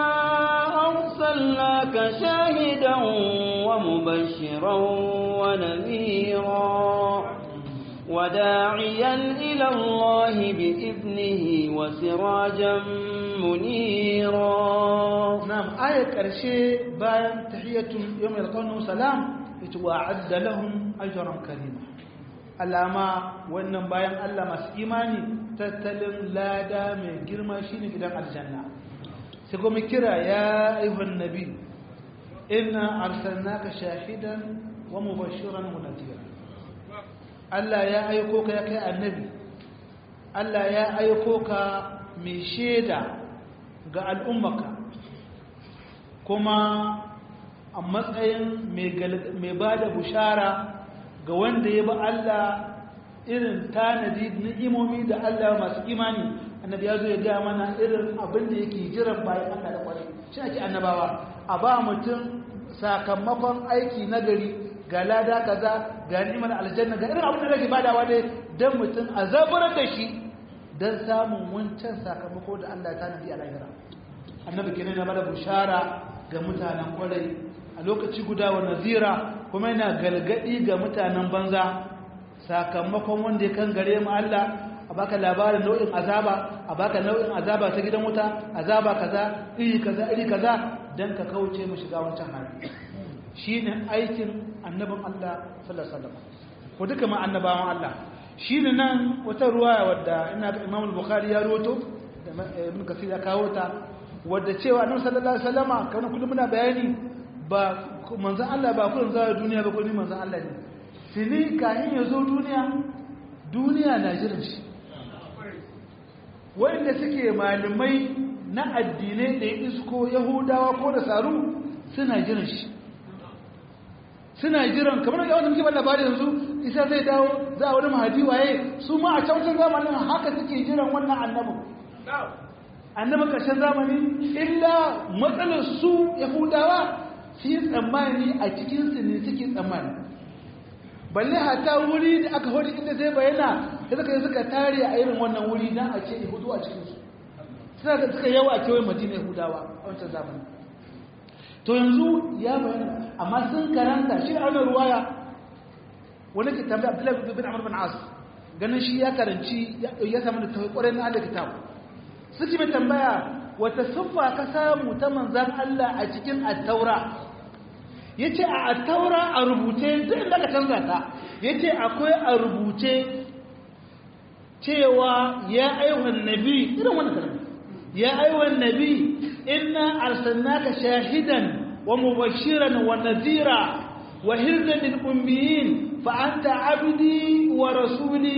أرسلناك شاهدا ومبشرا ونذيرا وداعيا إلى الله بإذنه وسراجا منيرا نعم آية كرشي باين تحية يوم يلقونه سلام يتوعد لهم أجرا كريما alama wannan bayan Allah masu imani tattalin lada mai girma shine gidan aljanna sai kuma kira ya ayyuhan nabi inna arsalnaka shahidan wa mubashiran wa nadhira Allah ya aiko ka ya kai annabi Allah ya aiko ka mai sheda ga al'ummaka kuma a matsayin mai bada bushara ga wanda ya ba Allah irin tanadi ni'imomi da Allah masu imani annabi ya zo ya gaya mana irin abin da yake jiran bayan Allah da kwarai shi ake annabawa a ba mutum sakamakon aiki nagari ga lada kaza ga ni'imar aljanna ga irin abin da yake badawa dai dan mutum a zaburar da shi dan samun wancan sakamako da Allah ya tanadi a lahira annabi kenan ya bada bushara ga mutanen kwarai a lokaci guda wa nazira kuma yana galgadi ga mutanen banza sakamakon wanda ya kan gare mu Allah a baka labarin nau'in azaba a baka nau'in azaba ta gidan wuta azaba kaza iri kaza dan ka kauce mu shiga wancan hali shine aikin annabin Allah sallallahu alaihi wasallam ko duka ma annabawan Allah shine nan wata ruwaya wadda ina ga Imam al-Bukhari ya rawaito da Ibn Kathir ya kawo ta wadda cewa annabi sallallahu alaihi wasallama kana kullum muna bayani ba manzan Allah ba kullum zuwa duniya ba kullum manzan Allah ne sini kayan ya zo duniya na jiran shi wanda suke malamai na addinai da ya isko yahudawa ko da saru suna jiran shi suna jiran kamar da yawan da muke labari yanzu isa zai dawo za a wani mahadi waye su ma a can zamanin haka suke jiran wannan annabin ƙarshen zamani illa matsalar su yahudawa su yi tsammani a cikinsu ne suke tsammani balle hata wuri da aka hudu inda zai bayyana da suka tare a irin wannan wuri don a ce yahudu a cikinsu suna da suka yawa a kewayen madina yahudawa a wancan zamani to yanzu ya bayyana amma sun karanta shi a wannan ruwaya wani ke tambaya abdullahi bin amr bin as ganin shi ya karanci ya samu da tawai kwarai na allah kitab suke mai tambaya wata siffa ka samu ta manzan Allah a cikin attaura ya ce a attaura a rubuce duk da ka canza ta ya ce akwai a rubuce cewa ya aiwan nabi irin wani kalmi ya aiwan nabi inna arsalnaka shahidan wa mubashiran wa nadhira wa hirzan lil ummiyin fa anta abdi wa rasuli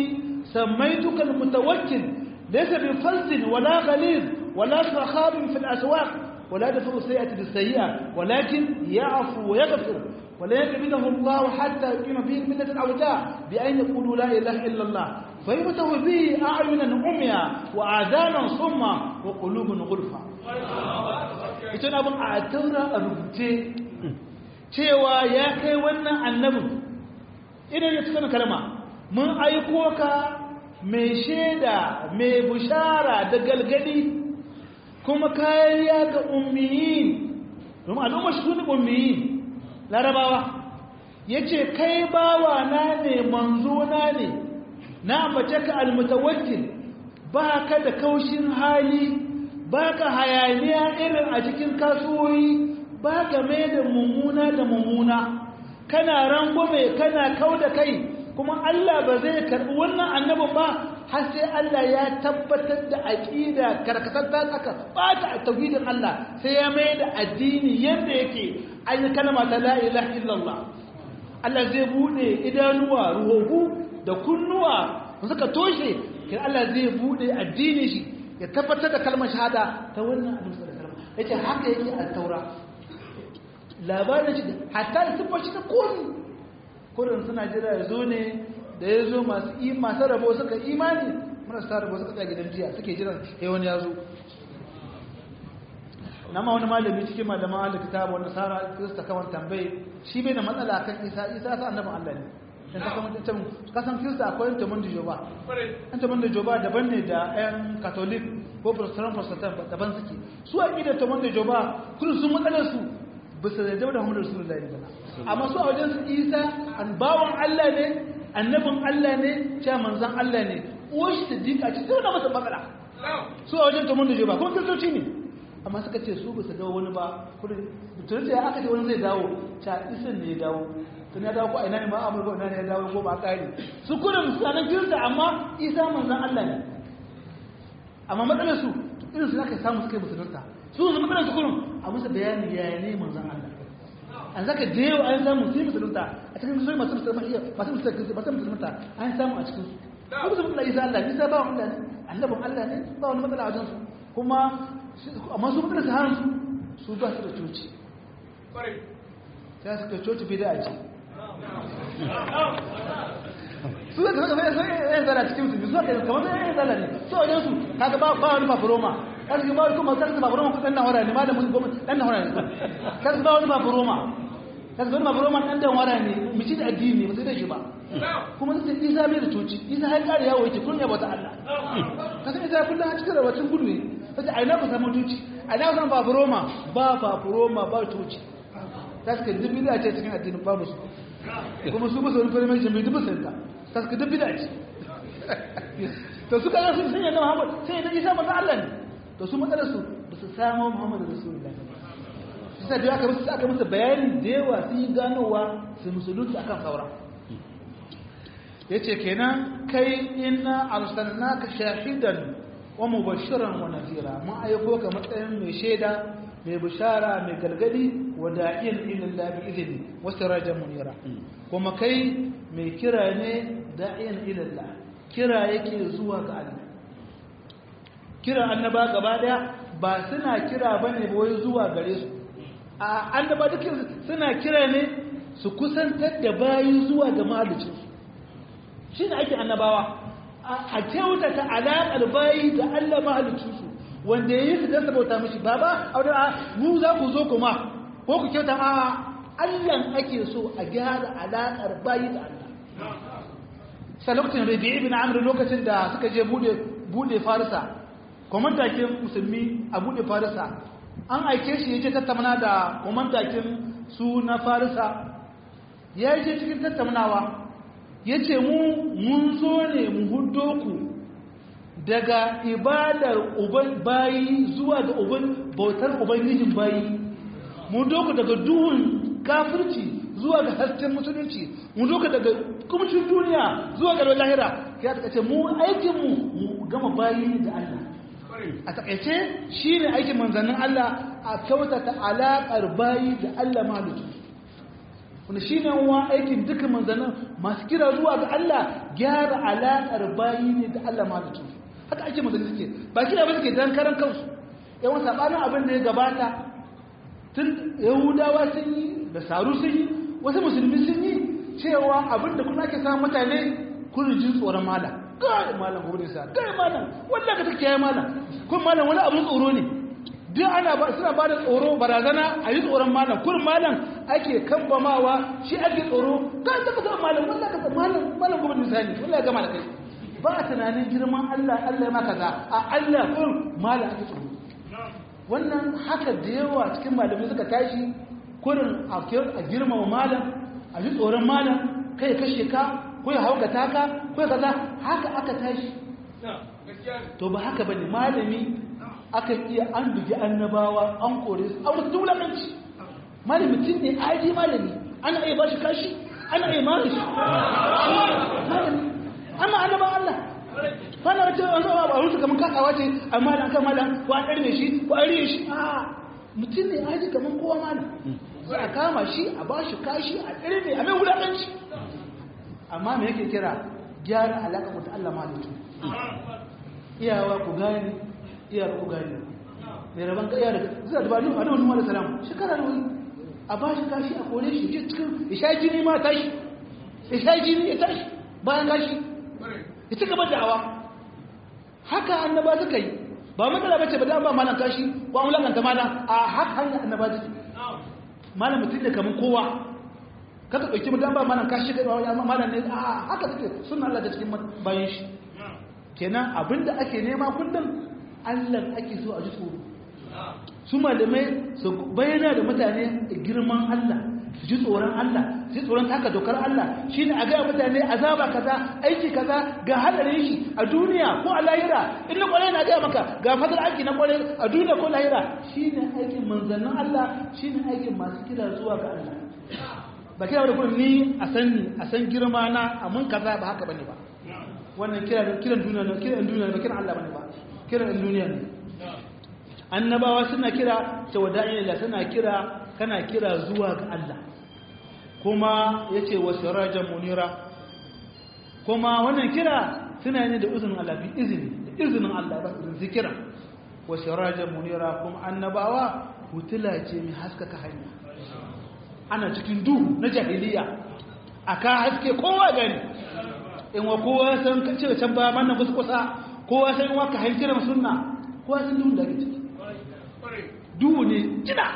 sammaytuka al mutawakkil laysa bi falsin wala ghalid ولا صخاب في الأسواق ولا يدفع السيئة بالسيئة ولكن يعفو ويغفر ولا يقبله الله حتى يقيم به الملة الأوجاع بأن يقولوا لا إله إلا الله فيمته به أعينا عميا وآذانا صما وقلوب غلفا ita na bin a taura a rubuce cewa ya kai wannan annabin idan ya tsaka kalma mun aiko ka mai shaida mai bushara da galgadi kuma kariya ga ummiyin domin al'umma shi ne ummiyin larabawa yace kai bawa na ne manzo na ne na ambace ka almutawakkil ba ka da kaushin hali ba ka hayaniya irin a cikin kasuwoyi ba ka mai da mummuna da mummuna kana rangwame kana kau da kai kuma Allah ba zai karɓi wannan annabin ba har sai Allah ya tabbatar da aqida karkatar aka bata tauhidin Allah sai ya mai da addini yadda yake ayi kalma ta la ilaha illallah Allah zai bude idanuwa ruhu da kunnuwa suka toshe kin Allah zai bude addini shi ya tabbatar da kalmar shahada ta wannan annabi sallallahu alaihi wasallam yace haka yake a taura labarin shi hatta sifar shi da kurin suna jira ya zo ne da ya zo masu rabo suka imani marasa rabo suka tsaya gidan jiya suke jiran ya wani ya zo na ma wani malami cikin malaman Allah kitabu wanda sara kirista kawai tambaye shi bai da matsala kan isa sa annabin Allah ne dan kasan kirista akwai tamun da joba an tamun da joba daban ne da yan catholic ko protestant daban suke su a ƙida tamun da joba kullum sun matsalar su bisa da dauda Muhammadu Rasulullahi ne amma su a wajen su Isa an bawan Allah ne annabin Allah ne cewa manzon Allah ne uwar shi Siddiqa ce sai masa bakara su a wajen tamun da joba kuma kristoci ne amma suka ce su bisa ga wani ba kullum mutum sai aka ce wani zai dawo cewa Isa ne ya dawo tun ya dawo ko ina ne ma amurka ina ne ya dawo ko ba kare su kullum su sanan kirista amma Isa manzon Allah ne amma matsalar su irin su zaka samu suka yi musulunta su matsalar su kullum a musu bayani ya ne manzon Allah an zaka da yau an samu sai musulunta a cikin musulmi masu musulunta an samu a cikin su ko su musulunta Isa Allah Isa ba Allah ne annabin Allah ne ba wani matsala a wajen su kuma amma su matsalar su har su ba su da coci sai suka coci bid'a ce su da kaga sai yan zara cikin su su da kamar yan zara ne so wajen su kaga ba wani fafuroma kaga ba kuma kaga fafuroma ku dan wara ne malamin gwamnati dan wara ne kaga ba wani fafuroma kaga wani fafuroma dan wara ne miji da addini ba sai da shi ba kuma sai Isa mai da toci Isa har kare yawo yake kun yaba ta Allah kaga Isa kullun a cikin rawacin gudu ne sai ai na ku samu toci ai na san fafuroma ba toci kaga dubi da ce cikin addinin babu su kuma su musu wani farmai mai dubu santa kaska duk bida ce to suka yi sun sanya na Muhammad sai da Isa manzo Allah ne to su matsalar su ba su samu Muhammad Rasulullah sai da aka musu bayani da yawa sun yi ganowa su musulunci akan saura yace kenan kai inna arsalnaka shahidan wa mubashiran wa nadhira mun ayyuko ka matsayin mai shaida mai bishara mai gargadi wa da'iyan ila Allah bi idni wa sirajan munira kuma kai mai kira ne da'iyan ila Allah kira yake zuwa ga Allah kira annaba gaba daya ba suna kira bane wai zuwa gare su a annaba duk suna kira ne su kusantar da bayi zuwa ga mahalicin su shine ake annabawa a kyautata alaƙar bayi da Allah mahalicin su wanda yayi su da sabauta mishi baba mu za ku zo kuma ko ku kyauta Allah ake so a gyara alaƙar bayi da Allah sai lokacin Rabi'i ibn Amr lokacin da suka je bude Farisa komandakin musulmi a bude Farisa an aike shi yaje tattauna da komandakin su na Farisa ya je cikin tattaunawa yace mun zo ne mu huddo ku daga ibadar uban bayi zuwa ga bautar ubangijin bayi mun doku daga duhun kafirci zuwa ga hasken musulunci mun doku daga kumcin duniya zuwa ga lahira ya ta ce mu aikin mu gama bayi da Allah a takaice shine aikin manzannin Allah a kyautata alaƙar bayi da Allah mahalicci wanda shine wa aikin dukkan manzannin masu kira zuwa ga Allah gyara alaƙar bayi ne da Allah mahalicci haka ake manzanni suke ba kira ba suke dan karan kansu yawan sabanin abin da ya gabata tun yahudawa sun yi da saru sun yi wasu musulmi sun yi cewa abin da kuma ake samun mutane kun jin tsoron malam kai malam gobe sa kai malam wallahi ka take yayi malam kun malam wani abin tsoro ne duk ana ba suna ba da tsoro barazana a yi tsoron malam kun malam ake kambamawa shi ake tsoro kan da ka malam wallahi ka malam gobe misali wallahi gama da kai ba tunanin girman Allah Allah ya maka za a Allah kun malam ake tsoro wannan haka da yawa cikin malamai suka tashi kurin a girmama malam a ji tsoron malam kai kashe ka ko ya haukata ka ko ya kaza haka aka tashi to ba haka bane malami aka iya an dugi annabawa an kore su an musu dulamanci malami mutum ne aji malami ana iya bashi kashi ana iya mara shi malami amma annaban Allah fana wace wanda ba rusu kaman kasawa ce amma dan kan malam ko an darme shi ko an riye shi a mutum ne aji kaman kowa malam sai a kama shi a bashi kashi a darme a mai wulakanci amma me yake kira gyara alaka mu da Allah malitu iyawa ku gane iyar ku gane mai rabon ga iyar zai da bani alaihi wa sallam shekara ne a bashi kashi a kore shi je cikin isha jini ma tashi isha jini ya tashi bayan kashi ya ci gaba da awa haka annaba suka yi ba matsala bace ba da ba malan kashi ko an lakanta malan a haka hanya annaba suke malan mutum ne kaman kowa kaka dauki mutum ba malan kashi kai malan ne a haka suke sunna Allah da cikin bayan shi kenan abinda ake nema kullum Allah ake so a ji tsoro su malamai su bayyana da mutane girman Allah su ji tsoron Allah su ji tsoron taka dokar Allah shine a ga mutane azaba kaza aiki kaza ga hadarin shi a duniya ko a lahira in na kwarai na ga maka ga fadar aiki na kwarai a duniya ko lahira shine aikin manzannin Allah shine aikin masu kira zuwa ga Allah ba kira da kullum ni a san girma na a mun kaza ba haka bane ba wannan kiran duniya ne kiran duniya ba kiran Allah bane ba kiran duniya ne annabawa suna kira tawada'in Allah suna kira kana kira zuwa ga Allah kuma yace wasirajan munira kuma wannan kira suna ne da izinin Allah bi izinin Allah ba zikira wasirajan munira kuma annabawa hutula ce mai haskaka hanya ana cikin duhu na jahiliya aka haske kowa gani in wa kowa san kace can ba manna kusa kowa san wa ka hankira sunna kowa san duhu da ke ciki duhu ne jina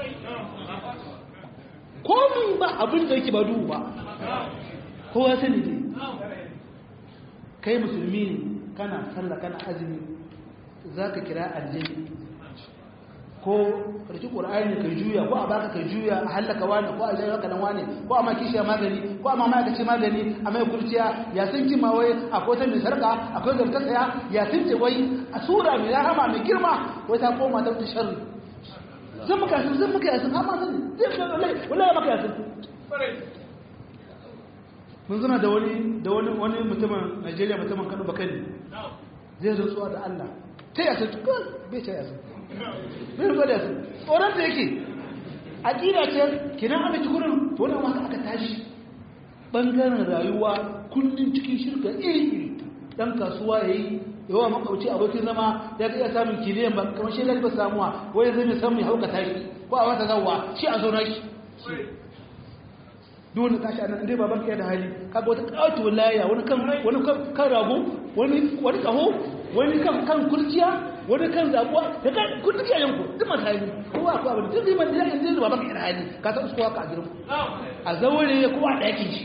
komi ba abin da yake ba duhu ba kowa sani ne kai musulmi ne kana sallah kana azumi za ka kira aljanni ko karki ƙur'ani ka juya ko a baka ka juya a hallaka wani ko a zai haka nan wani ko a maki shi magani ko a mamaye magani a mai kurciya ya sun kima wai akwai ta mai sarka akwai zarta tsaya ya sun ce wai a sura mai rahama mai girma wai ta koma ta wuce sharri zan maka yasin amma zan wallahi maka yasin mun zana da wani mutumin Najeriya mutumin Kano Bakari zai zo tsuwa da Allah ta yasin bai ta yasin bai zo da yasin tsoron da yake aqida ce kinan aka ci gurin to wannan ma aka tashi bangaren rayuwa kullun cikin shirka iri dan kasuwa yayi yawa makauci abokin zama ya ga samun kiliyan ba kamar shi lalle ba samuwa wai zai mai samu ya hauka tashi ko a wata zawwa shi a zo na shi dole tashi anan dai baban kai da hali kaga wata kawatu laya wani kan rago wani kaho wani kan kurciya wani kan zabuwa da kan kurciya yanku duk mata yi kowa ko abin duk man da yanzu baban kai da hali ka san uskowa ka girma a zaure ko a daki shi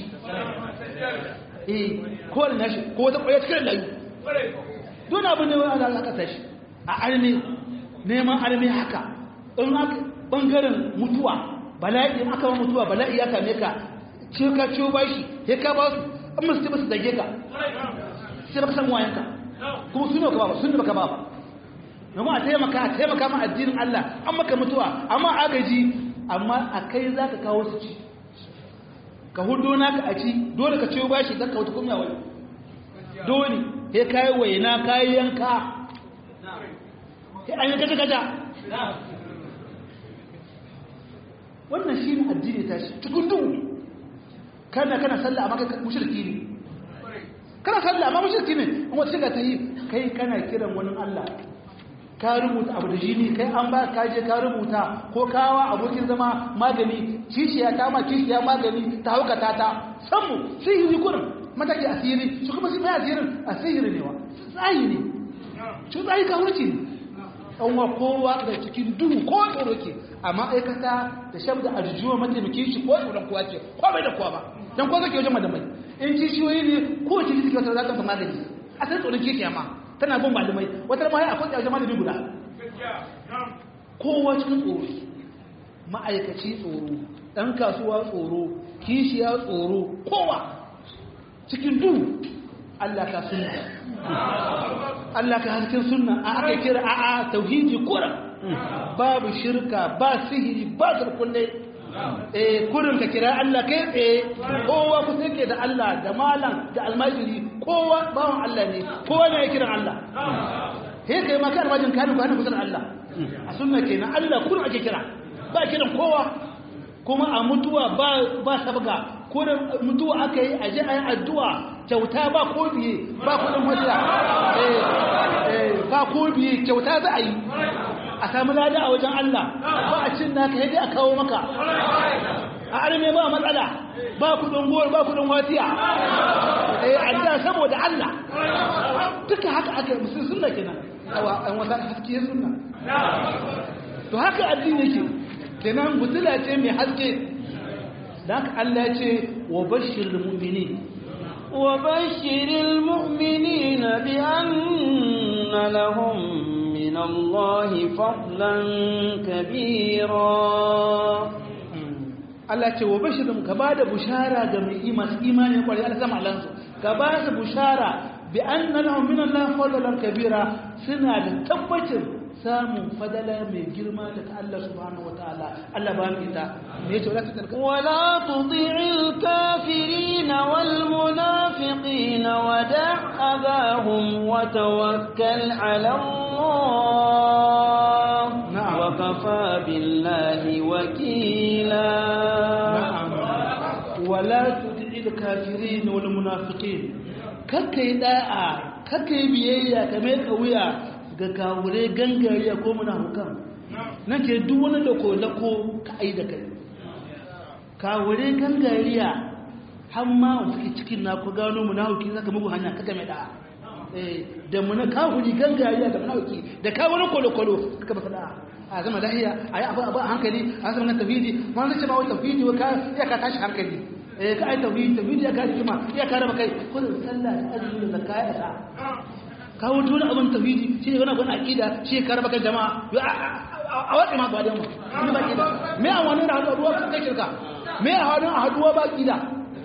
ko da nashi ko wata kwaya cikin layu don abin ne wani aka tashi a armi neman armi haka in aka bangaren mutuwa bala'i in aka mutuwa bala'i ya same ka ce ka ciwo bashi ya ka ba su an masu tabbata dage ka sai baka san wayanka kuma sun baka ba sun baka ba domin a taimaka ma addinin Allah an maka mutuwa amma agaji amma a kai za ka kawo su ci ka hudu naka a ci dole ka ciwo bashi don ka wata kumya wani dole ya kayi waina kayi yanka ya an yi gaja-gaja wannan shi ne addini ta shi cikin duhu kana sallah amma kai mushriki ne kana sallah amma mushriki ne kuma shiga ta yi kai kana kiran wani Allah ka rubuta abu da jini kai an ba ka je ka rubuta ko kawa abokin zama magani kishiya ta ma kishiya magani ta haukata ta samu sihiri kurin mataki asiri su kuma su mai asirin asiri ne wa tsayi ne su tsayi ka wuce ne an wa kowa da cikin duhu ko tsoro ke a ma'aikata da shabda arjuwa mataimakin shi ko tsoron kowa ce ko bai da kowa ba don kowa zake wajen madamai in kishiyoyi ne ko kishi suke wata za ta magani a san tsoron kishiya ma tana bin malamai wata ma ya akwai ƙarshen malami guda kowa cikin tsoro ma'aikaci tsoro ɗan kasuwa tsoro kishiya tsoro kowa cikin duhu Allah ka sunna Allah ka hasken sunna a aka kira a tauhidi kura babu shirka ba sihiri ba zarkulle kurin ka kira Allah kai tsaye kowa ku take da Allah da malam da almajiri kowa bawan Allah ne kowa ne ya kiran Allah he kai ma kai almajin ka ba kusan Allah a sunna kenan Allah kurin ake kira ba kiran kowa kuma a mutuwa ba sabga kurin mutuwa aka yi aje ayi addu'a kyauta ba ko biye ba kudin wata ba ko biye kyauta za a yi a samu lada a wajen Allah ba a cin naka yadda a kawo maka a arme ba matsala ba kudin gowar ba kudin watiya adda saboda Allah duka haka aka musulun sunna kenan an wata haske sunna to haka addini yake kenan butula ce mai haske da haka Allah ya ce wa bashirul mu'minin وبشر المؤمنين بأن لهم من الله فضلا كبيرا Allah ce wa bashirin ka ba da bushara ga mai imani kwari Allah sama alansu ka ba su bushara bi anna lahum min Allah fadlan kabira suna da tabbacin samun fadala mai girma daga Allah subhanahu wataala Allah ba mu ita me yace wala tutarka wala tuti'il kafirin wal munafiqin wada'abahum wa tawakkal 'ala Allah wa kafa billahi wakila wala tuti'il kafirin wal munafiqin kakkai da'a kakkai biyayya kamar kauya ga kawure gangariya ko muna hukan nan ke duk wani lako ka ai da kai kawure gangariya har ma suke cikin na ku gano muna huki zaka mugu hanya kaka mai da'a da muna kawuri gangariya da muna huki da kawure kolo kaka baka da'a a zama lahiya ayi abu a hankali a zama na tafidi ma zai ce ba wai tafidi wa ka ya ka tashi hankali ka ai tafidi ya ka hikima ya ka raba kai kullum sallah da azumi da zakka ya sa kawo tona abin tafidi shi ne wani aƙida shi ya karaba kan jama'a a watsi ma ba da yamma wani ba ƙida me a wani da haduwa kan kai shirka me a wani a haduwa ba ƙida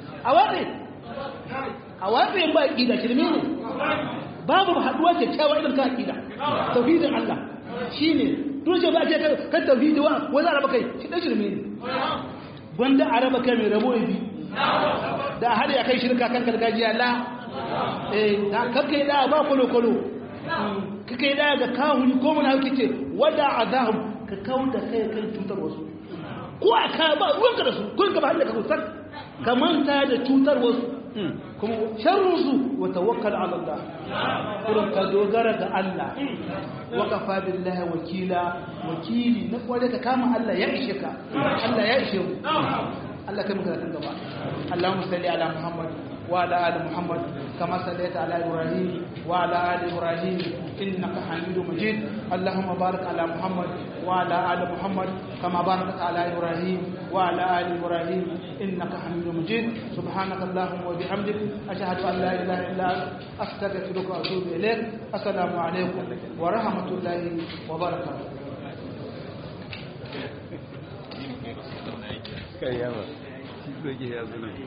a watsi ba ƙida shirme ne babu haduwa kyakkyawa idan ka ƙida tafidin Allah shi ne dole ba ce kan tafidi wa wani araba kai shi ɗan shirme ne gwanda araba kai mai rabo ya bi da har ya kai shirka kan gargajiya la da kakai da ba kolo kakai da ga kawuni ko mun hauki ce wada azahum ka kawo da kai kan cutar wasu ko aka ba ruwanka da su kun ka ba da ka kusar ka manta da cutar wasu kuma sharrun su wa tawakkal ala Allah kurin ka dogara ga Allah wa kafa billahi wakili na kware ka kama Allah ya ishe ka Allah ya ishe mu Allah kai muka kan gaba Allahumma salli ala Muhammad وعلى آل محمد كما صليت على إبراهيم وعلى آل إبراهيم إنك حميد مجيد اللهم بارك على محمد وعلى آل محمد كما باركت على إبراهيم وعلى آل إبراهيم إنك حميد مجيد سبحانك اللهم وبحمدك أشهد أن لا إله إلا أنت أستغفرك وأتوب إليك السلام عليكم ورحمة الله وبركاته